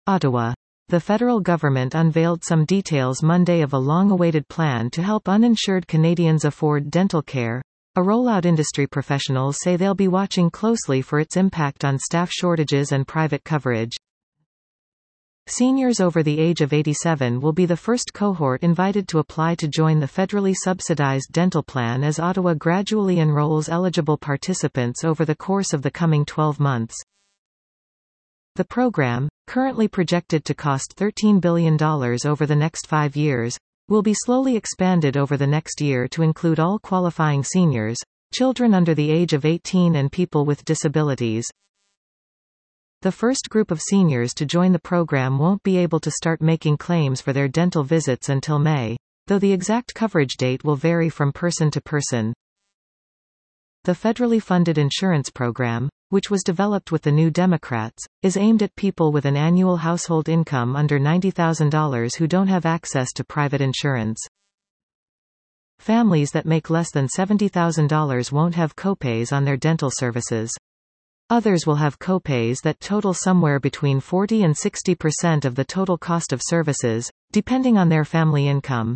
Ottawa. The federal government unveiled some details Monday of a long-awaited plan to help uninsured Canadians afford dental care. A rollout. Industry professionals say they'll be watching closely for its impact on staff shortages and private coverage. Seniors over the age of 87 will be the first cohort invited to apply to join the federally subsidized dental plan as Ottawa gradually enrolls eligible participants over the course of the coming 12 months. The program, currently projected to cost $13 billion over the next 5 years, will be slowly expanded over the next year to include all qualifying seniors, children under the age of 18 and people with disabilities. The first group of seniors to join the program won't be able to start making claims for their dental visits until May, though the exact coverage date will vary from person to person. The federally funded insurance program, which was developed with the New Democrats, is aimed at people with an annual household income under $90,000 who don't have access to private insurance. Families that make less than $70,000 won't have copays on their dental services. Others will have copays that total somewhere between 40% and 60% of the total cost of services, depending on their family income.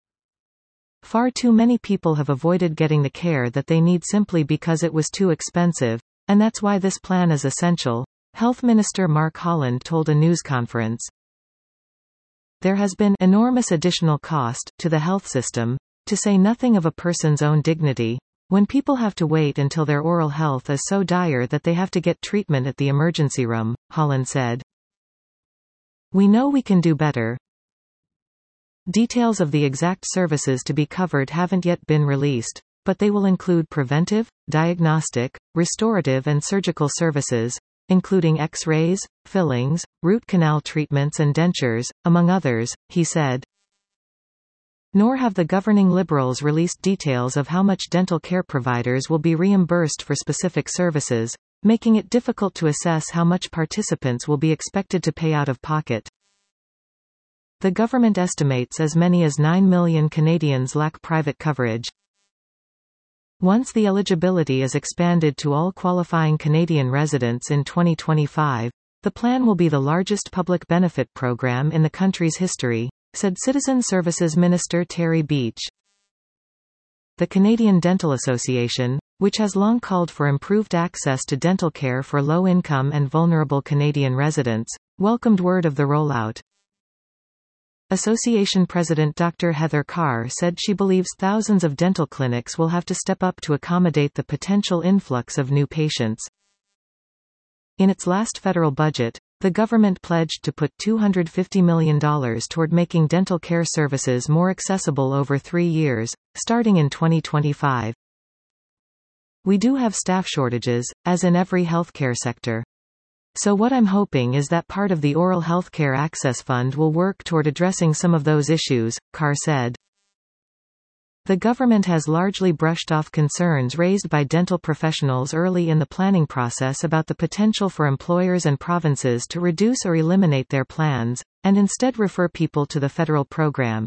Far too many people have avoided getting the care that they need simply because it was too expensive, and that's why this plan is essential, Health Minister Mark Holland told a news conference. There has been enormous additional cost to the health system, to say nothing of a person's own dignity, when people have to wait until their oral health is so dire that they have to get treatment at the emergency room, Holland said. We know we can do better. Details of the exact services to be covered haven't yet been released, but they will include preventive, diagnostic, restorative and surgical services, including X-rays, fillings, root canal treatments and dentures, among others, he said. Nor have the governing Liberals released details of how much dental care providers will be reimbursed for specific services, making it difficult to assess how much participants will be expected to pay out of pocket. The government estimates as many as 9 million Canadians lack private coverage. Once the eligibility is expanded to all qualifying Canadian residents in 2025, the plan will be the largest public benefit program in the country's history, said Citizen Services Minister Terry Beach. The Canadian Dental Association, which has long called for improved access to dental care for low-income and vulnerable Canadian residents, welcomed word of the rollout. Association President Dr. Heather Carr said she believes thousands of dental clinics will have to step up to accommodate the potential influx of new patients. In its last federal budget, the government pledged to put $250 million toward making dental care services more accessible over 3 years, starting in 2025. We do have staff shortages, as in every healthcare sector. So what I'm hoping is that part of the Oral Healthcare Access Fund will work toward addressing some of those issues, Carr said. The government has largely brushed off concerns raised by dental professionals early in the planning process about the potential for employers and provinces to reduce or eliminate their plans, and instead refer people to the federal program.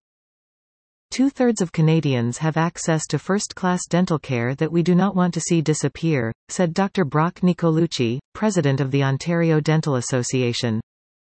2/3 of Canadians have access to first-class dental care that we do not want to see disappear, said Dr. Brock Nicolucci, president of the Ontario Dental Association.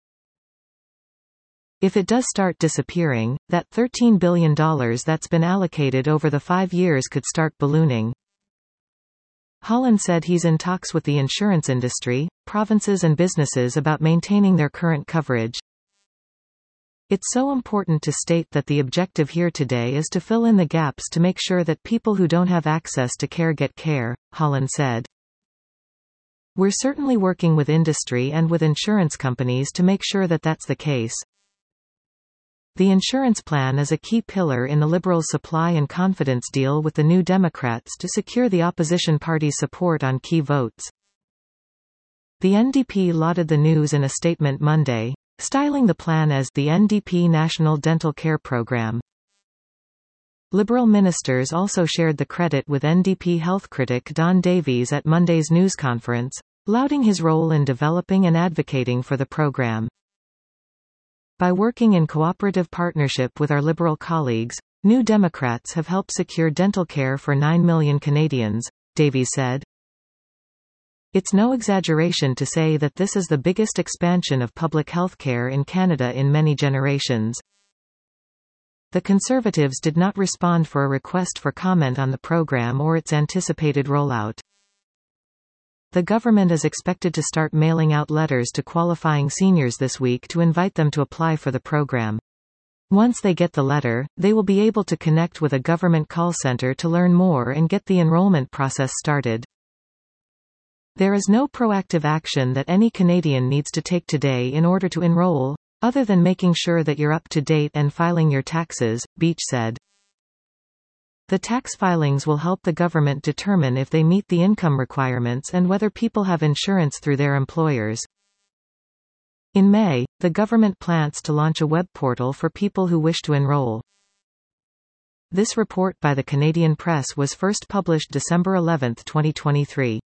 If it does start disappearing, that $13 billion that's been allocated over the 5 years could start ballooning. Holland said he's in talks with the insurance industry, provinces and businesses about maintaining their current coverage. It's so important to state that the objective here today is to fill in the gaps to make sure that people who don't have access to care get care, Holland said. We're certainly working with industry and with insurance companies to make sure that that's the case. The insurance plan is a key pillar in the Liberals' supply and confidence deal with the New Democrats to secure the opposition party's support on key votes. The NDP lauded the news in a statement Monday, styling the plan as the NDP National Dental Care Program. Liberal ministers also shared the credit with NDP health critic Don Davies at Monday's news conference, lauding his role in developing and advocating for the program. By working in cooperative partnership with our Liberal colleagues, New Democrats have helped secure dental care for 9 million Canadians, Davies said. It's no exaggeration to say that this is the biggest expansion of public healthcare in Canada in many generations. The Conservatives did not respond for a request for comment on the program or its anticipated rollout. The government is expected to start mailing out letters to qualifying seniors this week to invite them to apply for the program. Once they get the letter, they will be able to connect with a government call center to learn more and get the enrollment process started. There is no proactive action that any Canadian needs to take today in order to enroll, other than making sure that you're up to date and filing your taxes, Beach said. The tax filings will help the government determine if they meet the income requirements and whether people have insurance through their employers. In May, the government plans to launch a web portal for people who wish to enroll. This report by the Canadian Press was first published December 11, 2023.